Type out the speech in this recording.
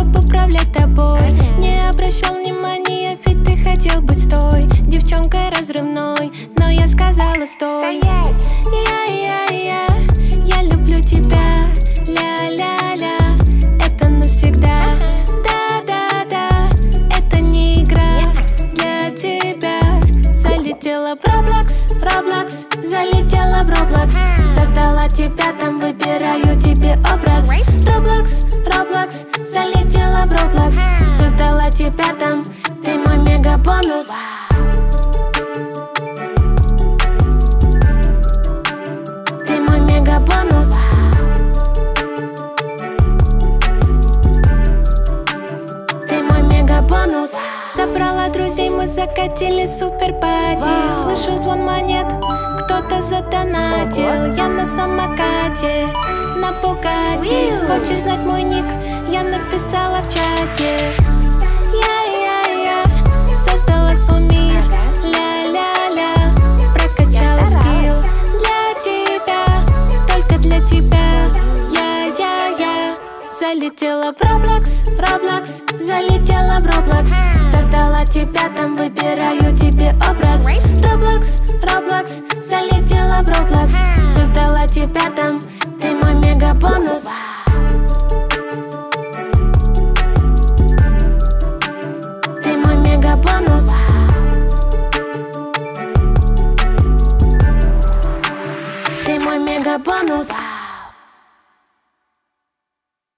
чтоб управлять тобой. Не обращал внимания, ведь ты хотел быть с той девчонкой разрывной, но я сказала стой. Я люблю тебя, ля-ля-ля, это навсегда. Да-да-да, это не игра для тебя. Залетела в Roblox, Roblox, залетела в Roblox. Создала тебя там, выбираю тебе образ. Roblox, Roblox, залетела в Roblox. Создала тебя там, ты мой мега-бонус. Ты мой мега-бонус. Ты мой мега-бонус. Собрала друзей, мы закатили супер-пати. Слышу звон монет, кто-то задонатил. Я на самокате, на Бугатти. Хочешь знать мой ник? Я написала в чате. Я создала свой мир, ля-ля-ля. Прокачала скилл для тебя, только для тебя. Я залетела в Roblox, Roblox, залетела в Roblox. Создала тебя там, выбираю тебе образ. Roblox, Roblox, залетела в Roblox. Создала тебя там, ты мой мега-бонус. Ты мой мега-бонус. Ты мой мега-бонус.